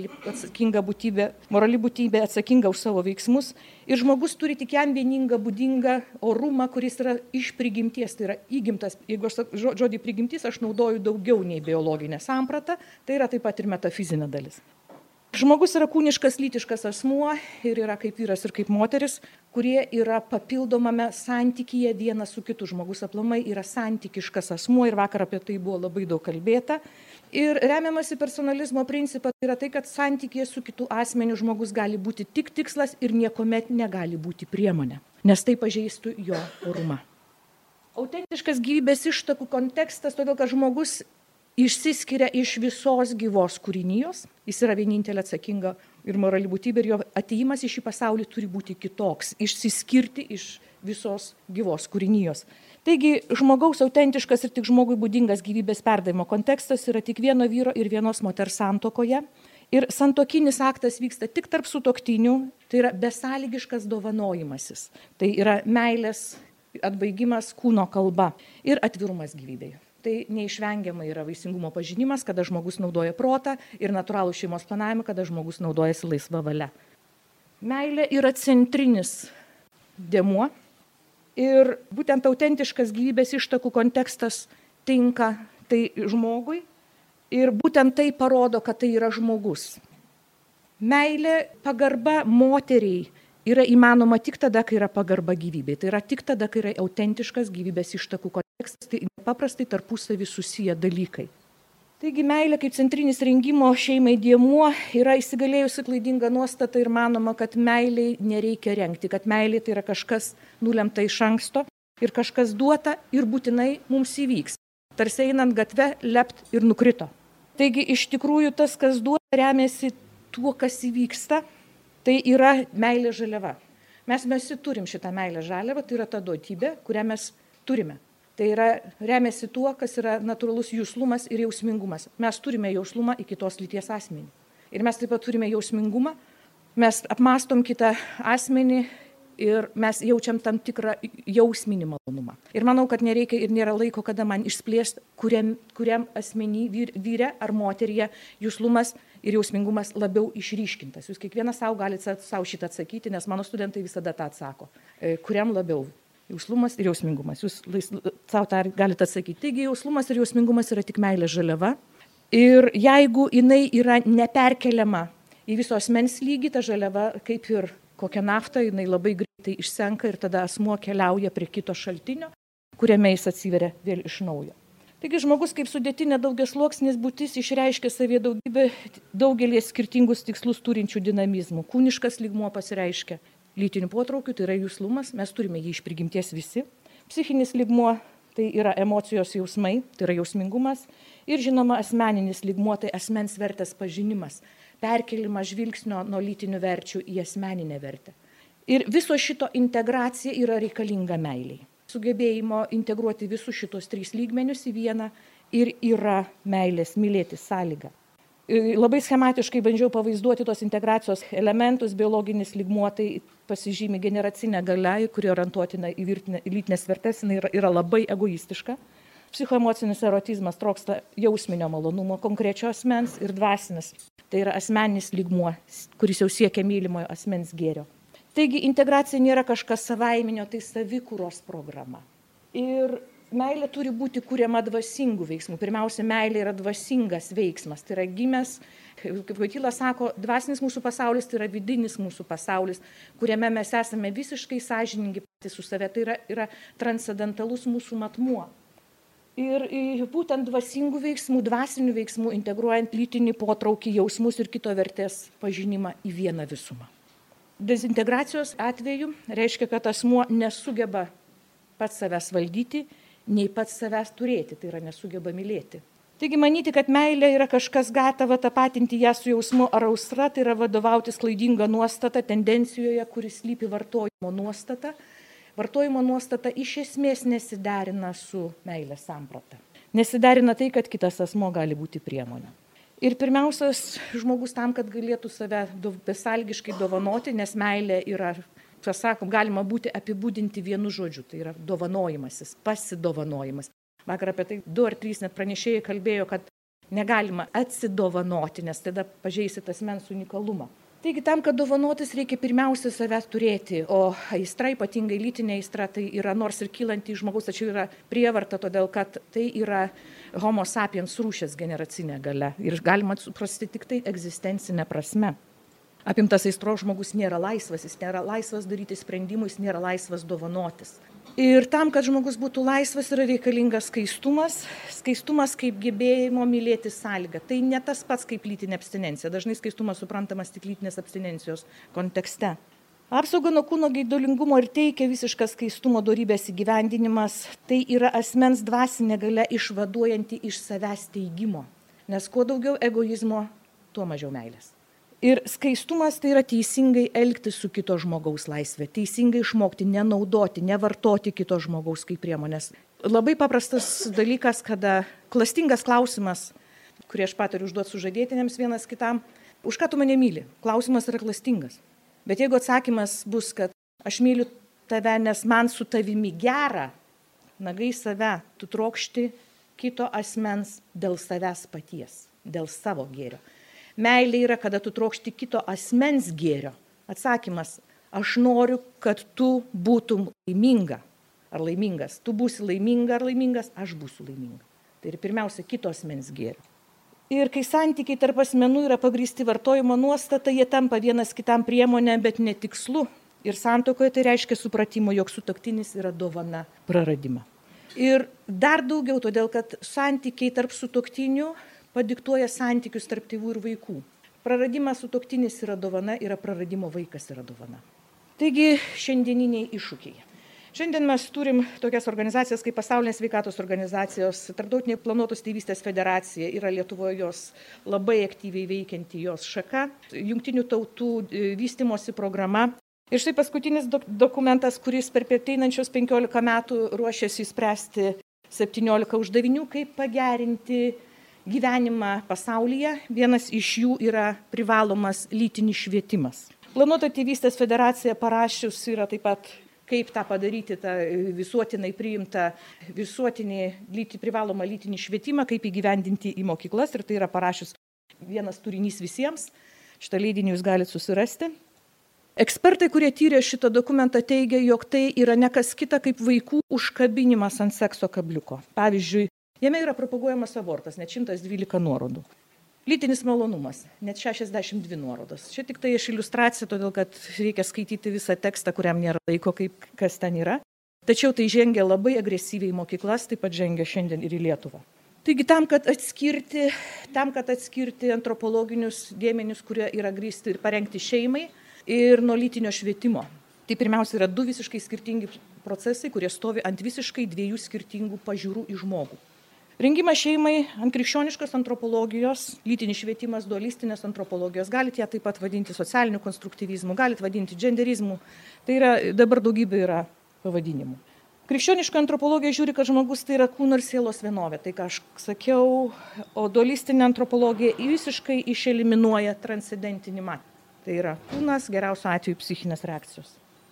būtybė atsakinga už savo veiksmus. Ir žmogus turi tik jam vieningą būdingą orumą, kuris yra iš prigimties, tai yra įgimtas. Jeigu aš žodį prigimtis, aš naudoju daugiau nei biologinę sampratą, tai yra taip pat ir metafizinė dalis. Žmogus yra kūniškas, lytiškas asmuo ir yra kaip vyras ir kaip moteris, kurie yra papildomame santykyje vienas su kitu. Žmogus aplamai yra santykiškas asmuo ir vakar apie tai buvo labai daug kalbėta. Ir remiamasi personalizmo principą, tai yra tai, kad santykyje su kitu asmeniu žmogus gali būti tik tikslas ir niekuomet negali būti priemonė, nes tai pažeistų jo orumą. Autentiškas gyvybės ištakų kontekstas, todėl kad žmogus išsiskiria iš visos gyvos kūrinijos, jis yra vienintelė atsakinga ir morali būtybė ir jo atėjimas į šį pasaulį turi būti kitoks, išsiskirti iš visos gyvos kūrinijos. Taigi žmogaus autentiškas ir tik žmogui būdingas gyvybės perdavimo kontekstas yra tik vieno vyro ir vienos moters santuokoje. Ir santuokinis aktas vyksta tik tarp sutuoktinių, tai yra besąlygiškas dovanojimasis. Tai yra meilės atbaigimas kūno kalba ir atvirumas gyvybei. Tai neišvengiamai yra vaisingumo pažinimas, kada žmogus naudoja protą ir natūralų šeimos planavimą, kada žmogus naudojasi laisva valia. Meilė yra centrinis dėmuo. Ir būtent autentiškas gyvybės ištakų kontekstas tinka tai žmogui ir būtent tai parodo, kad tai yra žmogus. Meilė, pagarba moteriai yra įmanoma tik tada, kai yra pagarba gyvybei. Tai yra tik tada, kai yra autentiškas gyvybės ištakų kontekstas, tai paprastai tarpusavį susiję dalykai. Taigi meilė kaip centrinis rengimo šeimai dėmuo yra įsigalėjusi klaidinga nuostata ir manoma, kad meiliai nereikia rengti, kad meilė tai yra kažkas nulemta iš anksto ir kažkas duota ir būtinai mums įvyks. Tarsi einant gatve lept ir nukrito. Taigi iš tikrųjų tas, kas duota, remiasi tuo, kas įvyksta, tai yra meilė žaliava. Mes visi turim šitą meilę žaliavą, tai yra ta duotybė, kurią mes turime. Tai yra remiasi tuo, kas yra natūralus juslumas ir jausmingumas. Mes turime jauslumą į kitos lyties asmenį. Ir mes taip pat turime jausmingumą, mes apmastom kitą asmenį ir mes jaučiam tam tikrą jausminį malonumą. Ir manau, kad nereikia ir nėra laiko, kada man išplėsti, kuriam asmenį vyre ar moteryje juslumas ir jausmingumas labiau išryškintas. Jūs kiekvienas savo galite savo šitą atsakyti, nes mano studentai visada tą atsako. Kuriam labiau? Jauslumas ir jausmingumas. Jūs savo tą galite atsakyti. Taigi jauslumas ir jausmingumas yra tik meilė žaliava. Ir jeigu jinai yra neperkeliama į viso asmens lygį, ta žaliava kaip ir kokia nafta, jinai labai greitai išsenka ir tada asmuo keliauja prie kito šaltinio, kuriame jis atsiveria vėl iš naujo. Taigi žmogus kaip sudėtinė daugiasluoksnis būtis išreiškia savyje daugelį skirtingus tikslus turinčių dinamizmų. Kūniškas lygmuo pasireiškia lytinių potraukių, tai yra juslumas, mes turime jį iš prigimties visi. Psichinis lygmuo tai yra emocijos jausmai, tai yra jausmingumas. Ir žinoma, asmeninis lygmuo tai asmens vertės pažinimas, perkelimas žvilgsnio nuo lytinių verčių į asmeninę vertę. Ir viso šito integracija yra reikalinga meiliai. Sugebėjimo integruoti visus šitos 3 lygmenius į vieną ir yra meilės mylėti sąlyga. Labai schematiškai bandžiau pavaizduoti tos integracijos elementus, biologinis lygmuo tai pasižymi generacinė galia, kuri orientuotina į lytinės vertes, jinai yra labai egoistiška. Psichoemocinis erotizmas troksta jausminio malonumo konkrečio asmens ir dvasinis. Tai yra asmeninis lygmuo, kuris jau siekia mylimojo asmens gėrio. Taigi integracija nėra kažkas savaiminio, tai savikūros programa. Ir meilė turi būti kuriama dvasingų veiksmų. Pirmiausia, meilė yra dvasingas veiksmas. Tai yra gimęs, kaip Voityla sako, dvasinis mūsų pasaulis, tai yra vidinis mūsų pasaulis, kuriame mes esame visiškai sąžiningi patys su save. Tai yra transcendentalus mūsų matmuo. Ir būtent dvasingų veiksmų, dvasinių veiksmų, integruojant lytinį potraukį, jausmus ir kito vertės pažinimą į vieną visumą. Dezintegracijos atveju reiškia, kad asmuo nesugeba pats savęs valdyti, nei pats savęs turėti, tai yra nesugeba mylėti. Taigi manyti, kad meilė yra kažkas gatava, tapatinti ją su jausmu ar aistra, tai yra vadovautis klaidinga nuostata tendencijoje, kuris slypi vartojimo nuostata. Vartojimo nuostata iš esmės nesiderina su meilės samprata. Nesiderina tai, kad kitas asmuo gali būti priemonė. Ir pirmiausias žmogus tam, kad galėtų save besąlygiškai dovanoti, nes meilė yra, sakom, galima būti apibūdinti vienu žodžiu, tai yra dovanojimasis, pasidovanojimas. Vakar apie tai 2 ar 3 net pranešėjai kalbėjo, kad negalima atsidovanoti, nes tada pažeisit asmens unikalumą. Taigi tam, kad dovanotis, reikia pirmiausia savęs turėti, o aistra, ypatingai lytinė aistra, tai yra nors ir kylanti iš žmogaus, tačiau yra prievarta, todėl kad tai yra homo sapiens rūšies generacinė galia ir galima suprasti tik tai egzistencinė prasme. Apimtas aistros žmogus nėra laisvas, jis nėra laisvas daryti sprendimų, jis nėra laisvas dovanotis. Ir tam, kad žmogus būtų laisvas, yra reikalingas skaistumas. Skaistumas kaip gebėjimo mylėti sąlygą. Tai ne tas pats kaip lytinė abstinencija. Dažnai skaistumas suprantamas tik lytinės abstinencijos kontekste. Apsauga nuo kūno geidulingumo ir teikia visiškas skaistumo dorybės įgyvendinimas. Tai yra asmens dvasinė galia išvaduojanti iš savęs teigimo. Nes kuo daugiau egoizmo, tuo mažiau meilės. Ir skaistumas tai yra teisingai elgtis su kito žmogaus laisvė, teisingai išmokti nenaudoti, nevartoti kito žmogaus kaip priemonės. Labai paprastas dalykas, kada klastingas klausimas, kurį aš patariu užduoti sužadėtiniams vienas kitam, už ką tu mane myli? Klausimas yra klastingas. Bet jeigu atsakymas bus, kad aš myliu tave, nes man su tavimi gera, nagai save, tu trokšti kito asmens dėl savęs paties, dėl savo gėrio. Meilė yra, kada tu trokšti kito asmens gėrio. Atsakymas, aš noriu, kad tu būtum laiminga ar laimingas. Tu būsi laiminga ar laimingas, aš būsiu laiminga. Tai ir pirmiausia, kito asmens gėrio. Ir kai santykiai tarp asmenų yra pagrįsti vartojimo nuostata, jie tampa vienas kitam priemonė, bet ne tikslu. Ir santuokoje tai reiškia supratimo, jog sutuoktinis yra dovana praradimą. Ir dar daugiau, todėl kad santykiai tarp sutuoktinių padiktuoja santykius tarp tėvų ir vaikų. Praradimas sutuoktinis yra dovana, yra praradimo vaikas yra dovana. Taigi šiandieniniai iššūkiai. Šiandien mes turim tokias organizacijas kaip Pasaulinės sveikatos organizacijos, Tarptautinė planuotos tėvystės federacija, yra Lietuvoje jos labai aktyviai veikianti jos šaka, Jungtinių tautų vystymosi programa. Ir štai paskutinis dokumentas, kuris per ateinančius 15 metų ruošiasi spręsti 17 uždavinių, kaip pagerinti gyvenimą pasaulyje. Vienas iš jų yra privalomas lytinis švietimas. Planuota tėvystės federacija parašius yra taip pat kaip tą padaryti, tą visuotinai priimtą visuotinį privalomą lytinį švietimą, kaip įgyvendinti į mokyklas. Ir tai yra parašius vienas turinys visiems. Šitą leidinį jūs galite susirasti. Ekspertai, kurie tyrė šitą dokumentą, teigia, jog tai yra ne kas kita kaip vaikų užkabinimas ant sekso kabliuko. Pavyzdžiui, jame yra propaguojamas abortas, net 112 nuorodų. Lytinis malonumas, net 62 nuorodos. Čia tik tai iš iliustracija, todėl kad reikia skaityti visą tekstą, kuriam nėra laiko, kaip kas ten yra. Tačiau tai žengia labai agresyviai į mokyklas, taip pat žengia šiandien ir į Lietuvą. Taigi tam, kad atskirti antropologinius dėmenis, kurie yra grįsti ir parengti šeimai ir nuo lytinio švietimo. Tai pirmiausia yra du visiškai skirtingi procesai, kurie stovi ant visiškai dviejų skirtingų pažiūrų į žmogų. Rengimas šeimai ant krikščioniškos antropologijos, lytinis švietimas, dualistinės antropologijos, galite ją taip pat vadinti socialiniu konstruktyvizmu, galite vadinti genderizmu, tai yra dabar daugybė yra pavadinimų. Krikščioniška antropologija žiūri, kad žmogus tai yra kūno ir sielos vienovė, tai ką aš sakiau, o dualistinė antropologija visiškai išeliminuoja transcendentinį matymą. Tai yra kūnas, geriausiu atveju psichinės reakcijos.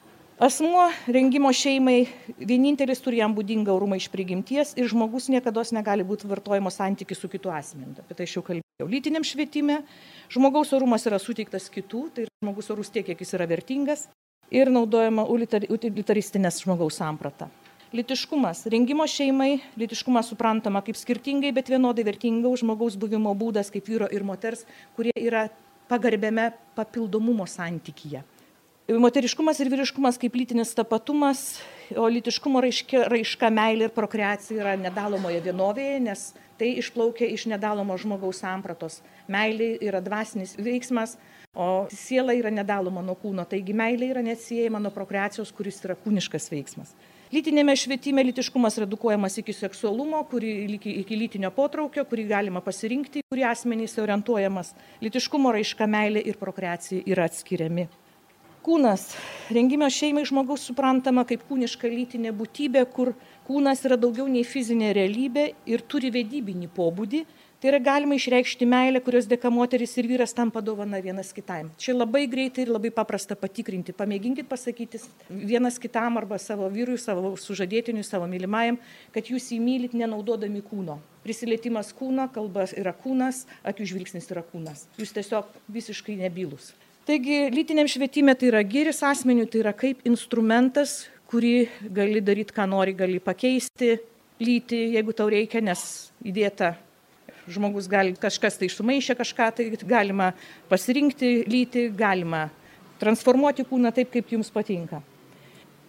Asmuo rengimo šeimai vienintelis turi jam būdingą orumą iš prigimties ir žmogus niekados negali būti vartojimo santykis su kitu asmeniu. Apie tai aš jau kalbėjau. Lytiniam švietime žmogaus orumas yra suteiktas kitų, tai žmogus orus tiek, kiek jis yra vertingas ir naudojama utilitaristinės žmogaus samprata. Lytiškumas. Rengimo šeimai lytiškumas suprantama kaip skirtingai, bet vienodai vertinga žmogaus buvimo būdas kaip vyro ir moters, kurie yra pagarbiame papildomumo santykyje. Moteriškumas ir vyriškumas kaip lytinis tapatumas, o lytiškumo raiška meilė ir prokreacija yra nedalomoje vienovėje, nes tai išplaukia iš nedalomo žmogaus sampratos. Meilė yra dvasinis veiksmas, o siela yra nedaloma nuo kūno, taigi meilė yra neatsiejama nuo prokreacijos, kuris yra kūniškas veiksmas. Lytinėme švietime lytiškumas redukuojamas iki seksualumo, iki lytinio potraukio, kurį galima pasirinkti, kurį asmenys orientuojamas. Lytiškumo raiška meilė ir prokreacija yra atskiriami. Kūnas. Rengimo šeimai žmogaus suprantama kaip kūniška lytinė būtybė, kur kūnas yra daugiau nei fizinė realybė ir turi vedybinį pobūdį. Tai yra galima išreikšti meilę, kurios dėka moteris ir vyras tampa dovana vienas kitam. Čia labai greitai ir labai paprasta patikrinti. Pamėginkit pasakyti vienas kitam arba savo vyrui, savo sužadėtiniui, savo mylimajam, kad jūs jį mylit nenaudodami kūno. Prisilietimas kūno, kalba yra kūnas, akių žvilgsnis yra kūnas. Jūs tiesiog visiškai nebylus. Taigi, lytiniam švietime tai yra gėris asmeniui, tai yra kaip instrumentas, kurį gali daryti, ką nori, gali pakeisti lytį, jeigu tau reikia, nes įdėta žmogus gali kažkas tai sumaišę kažką, tai galima pasirinkti lytį, galima transformuoti kūną taip, kaip jums patinka.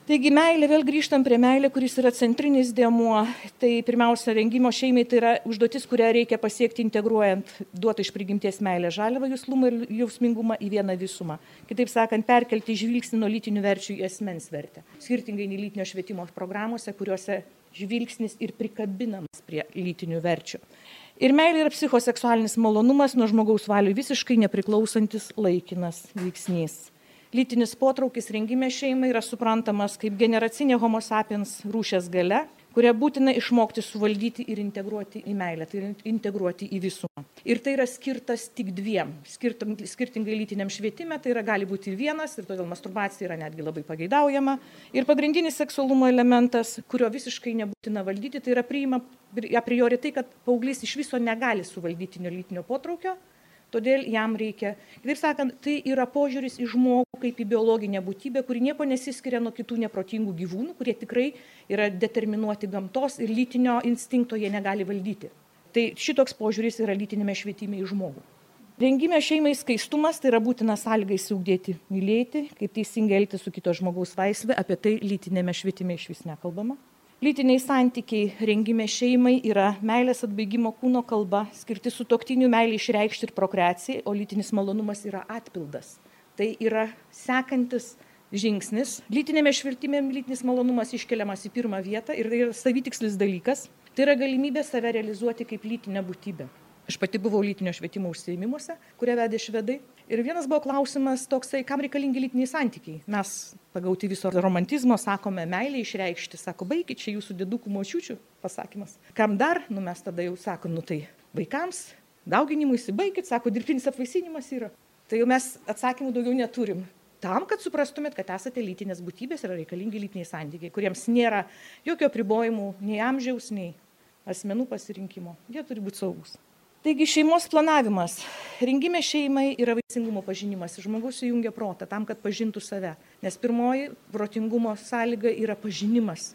Taigi meilė, vėl grįžtam prie meilė, kuris yra centrinis dėmuo. Tai pirmiausia, rengimo šeimai tai yra užduotis, kurią reikia pasiekti integruojant duotą iš prigimties meilę, žaliavą, juslumą ir jausmingumą į vieną visumą. Kitaip sakant, perkelti žvilgsnį nuo lytinių verčių į asmens vertę. Skirtingai nei lytinio švietimo programuose, kuriuose žvilgsnis ir prikabinamas prie lytinių verčių. Ir meilė yra psichoseksualinis malonumas nuo žmogaus valių visiškai nepriklausantis laikinas veiksnys. Lytinis potraukis rengime šeimai yra suprantamas kaip generacinė homo sapiens rūšies galia, kurią būtina išmokti suvaldyti ir integruoti į meilę, tai integruoti į visumą. Ir tai yra skirtas tik dviem. Skirtingai lytiniam švietime, tai yra gali būti ir vienas, ir todėl masturbacija yra netgi labai pageidaujama. Ir pagrindinis seksualumo elementas, kurio visiškai nebūtina valdyti, tai yra priima a priori tai, kad paauglys iš viso negali suvaldyti lytinio potraukio. Todėl jam reikia, kitaip sakant, tai yra požiūris į žmogų kaip į biologinę būtybę, kuri nieko nesiskiria nuo kitų neprotingų gyvūnų, kurie tikrai yra determinuoti gamtos ir lytinio instinkto jie negali valdyti. Tai šitoks požiūris yra lytinėme švietime į žmogų. Rengime šeimai skaistumas tai yra būtina sąlyga išsiugdyti mylėti, kaip teisingai elgtis su kito žmogaus laisvė, apie tai lytinėme švietime išvis nekalbama. Lytiniai santykiai rengime šeimai yra meilės atbaigimo kūno kalba, skirti sutuoktinių meilę išreikšti ir prokreacijai, o lytinis malonumas yra atpildas. Tai yra sekantis žingsnis. Lytinėme švietime lytinis malonumas iškeliamas į pirmą vietą ir tai yra savitikslis dalykas. Tai yra galimybė save realizuoti kaip lytinę būtybę. Aš pati buvau lytinio švietimo užsiėmimuose, kurią vedė švedai. Ir vienas buvo klausimas toksai, kam reikalingi lytiniai santykiai. Mes pagauti viso romantizmo sakome meilę išreikšti, sako, baikit čia jūsų dėdukų močiučių pasakymas. Kam dar, mes tada jau sakom, tai vaikams, dauginimuisi, baikit, sako, dirbtinis apvaisinimas yra. Tai jau mes atsakymų daugiau neturim. Tam, kad suprastumėt, kad esate lytinės būtybės, yra reikalingi lytiniai santykiai, kuriems nėra jokio apribojimų, nei amžiaus, nei asmenų pasirinkimo. Jie turi būti saugus. Taigi šeimos planavimas. Rengime šeimai yra vaisingumo pažinimas. Žmogus įjungia protą tam, kad pažintų save. Nes pirmoji protingumo sąlyga yra pažinimas.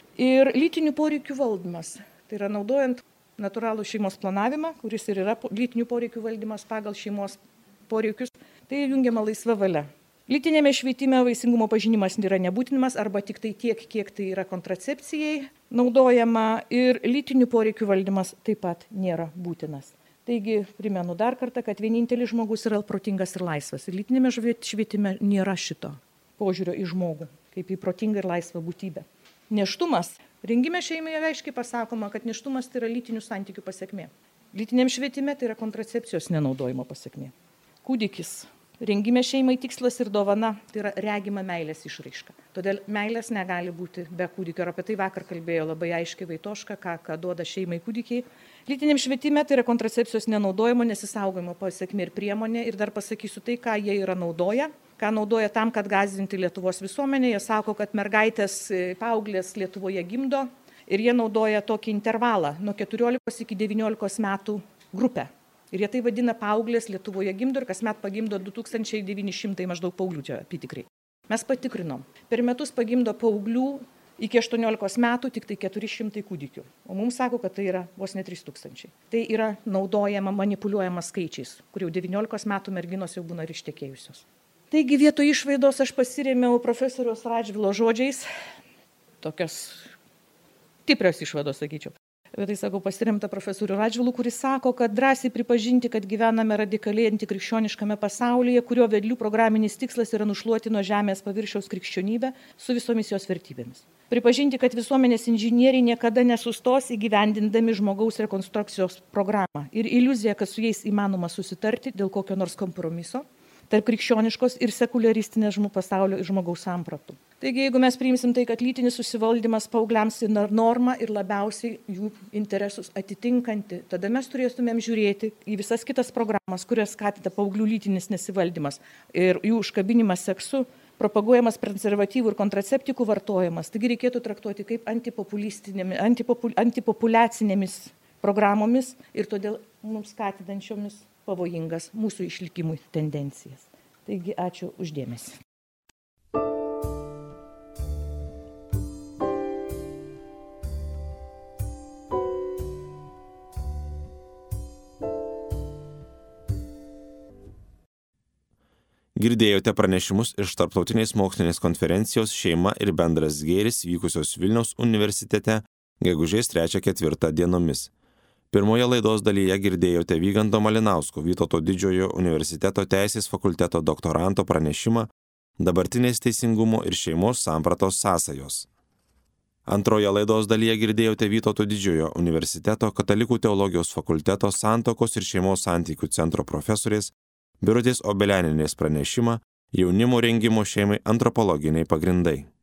Ir lytinių poreikių valdymas. Tai yra naudojant natūralų šeimos planavimą, kuris ir yra lytinių poreikių valdymas pagal šeimos poreikius. Tai jungiama laisva valia. Lytinėme švietime vaisingumo pažinimas yra nebūtinimas arba tik tai tiek, kiek tai yra kontracepcijai naudojama ir lytinių poreikių valdymas taip pat nėra būtinas. Taigi, primenu dar kartą, kad vienintelis žmogus yra protingas ir laisvas. Ir lytinėme švietime nėra šito požiūrio į žmogų, kaip į protingą ir laisvą būtybę. Nėštumas. Rengime šeimai aiškiai pasakoma, kad nėštumas tai yra lytinių santykių pasekmė. Lytiniam švietime tai yra kontracepcijos nenaudojimo pasekmė. Kūdikis. Rengime šeimai tikslas ir dovana, tai yra regima meilės išraiška. Todėl meilės negali būti be kūdikio. Ir apie tai vakar kalbėjo labai aiškiai Vaitoška, ką duoda šeimai kūdikiai. Lytiniam švietime tai yra kontracepcijos nenaudojimo, nesisaugojimo pasekmė ir priemonė. Ir dar pasakysiu tai, ką jie yra naudoja. Ką naudoja tam, kad gąsdinti Lietuvos visuomenę. Jie sako, kad mergaitės paauglės Lietuvoje gimdo. Ir jie naudoja tokį intervalą nuo 14 iki 19 metų grupę. Ir jie tai vadina paauglės Lietuvoje gimdo ir kasmet pagimdo 2900 maždaug paauglių, čia apytikriai. Mes patikrinom. Per metus pagimdo paauglių iki 18 metų tik tai 400 kūdikių. O mums sako, kad tai yra vos ne 3000. Tai yra naudojama, manipuliuojama skaičiais, kur jau 19 metų merginos jau būna ir ištekėjusios. Taigi vietoj išvaidos aš pasirėmiau profesoriaus Radžvilo žodžiais. Tokios stiprios išvados, sakyčiau. Tai sakau, pasiremta profesorių Radžvilu, kuris sako, kad drąsiai pripažinti, kad gyvename radikaliai antikrikščioniškame pasaulyje, kurio vedlių programinis tikslas yra nušluoti nuo žemės paviršiaus krikščionybę su visomis jos vertybėmis. Pripažinti, kad visuomenės inžinieriai niekada nesustos įgyvendindami žmogaus rekonstrukcijos programą ir iliuzija, kad su jais įmanoma susitarti dėl kokio nors kompromiso tarp krikščioniškos ir sekuliaristinės pasaulio ir žmogaus sampratų. Taigi, jeigu mes priimsim tai, kad lytinis susivaldymas paaugliams yra norma ir labiausiai jų interesus atitinkanti, tada mes turėtumėm žiūrėti į visas kitas programas, kurias skatina paauglių lytinis nesivaldymas ir jų užkabinimas seksu, propaguojamas prezervatyvų ir kontraceptikų vartojimas. Taigi reikėtų traktuoti kaip antipopuliacinėmis programomis ir todėl mums skatinančiomis pavojingas mūsų išlikimui tendencijas. Taigi, ačiū uždėmesį. Girdėjote pranešimus iš Tarptautinės mokslinės konferencijos Šeima ir bendras gėris vykusios Vilniaus universitete gegužės 3-4 dienomis. Pirmoje laidos dalyje girdėjote Vyganto Malinausko Vytauto Didžiojo universiteto teisės fakulteto doktoranto pranešimą Dabartinės teisingumo ir šeimos sampratos sąsajos. Antroje laidos dalyje girdėjote Vytauto Didžiojo universiteto Katalikų teologijos fakulteto Santuokos ir šeimos santykių centro profesorės Birutės Obelianinės pranešimą Jaunimo rengimo šeimai antropologiniai pagrindai.